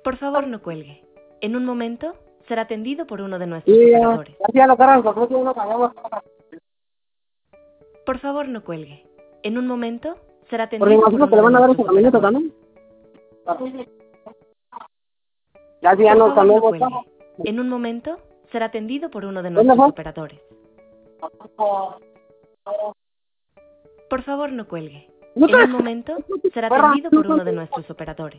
Por favor, no cuelgue. En un momento será atendido por uno de nuestros operadores. Ya lo cargan, con uno pagamos. Por favor, no cuelgue. En un momento será Por me atendido por imagino que uno le de van a dar ese nuestros camioneta operadores. también. Ya, si ya Por nos favor, no cambiamos. cuelgue. En un momento será atendido por uno de ¿Dónde nuestros fue? operadores. Por favor, no cuelgue. En un ¡Lucas! momento será ¡Perra! atendido por uno de nuestros operadores.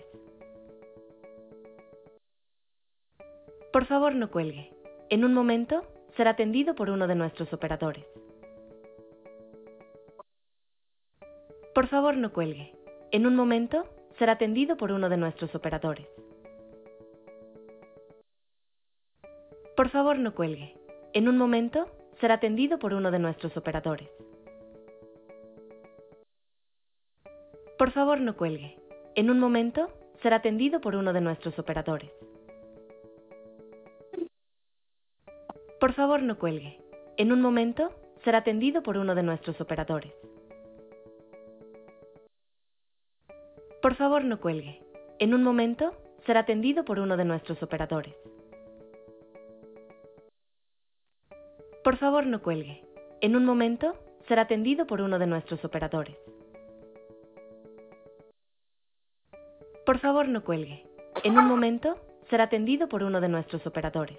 Por favor, no cuelgue. En un momento será atendido por uno de nuestros operadores. Por favor, no cuelgue. En un momento será atendido por uno de nuestros operadores. Por favor, no cuelgue. En un momento será atendido por uno de nuestros operadores. Por favor, no cuelgue. En un momento será atendido por uno de nuestros operadores. Por favor, no cuelgue. En un momento será atendido por uno de nuestros operadores. Por favor, no cuelgue. En un momento será atendido por uno de nuestros operadores. Por favor, no cuelgue. En un momento será atendido por uno de nuestros operadores. Por favor, no cuelgue. En un momento será atendido por uno de nuestros operadores.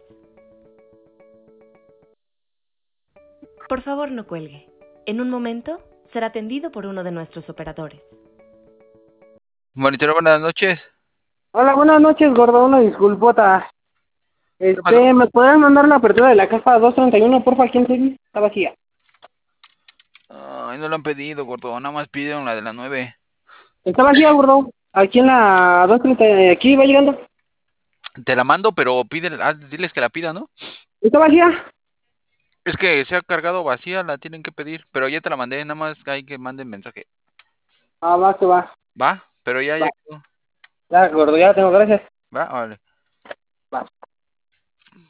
Por favor, no cuelgue. En un momento será atendido por uno de nuestros operadores. Monitor, buenas noches. Hola, buenas noches, gordo. Una disculpota. ¿Qué pasó? ¿Me podrían mandar la apertura de la caja 231, porfa, aquí en serio? Está vacía. Ay, no lo han pedido, gordo. Nada más pidieron la de las 9. Está vacía, gordo. Aquí en la 230, aquí va llegando. Te la mando, pero diles que la pidan, ¿no? Está vacía. Es que se ha cargado vacía, la tienen que pedir. Pero ya te la mandé, nada más hay que manden mensaje. Ah, va, que va. ¿Va? Pero ya Va. quedó. Ya, gordo, ya tengo, gracias. ¿Va? Vale.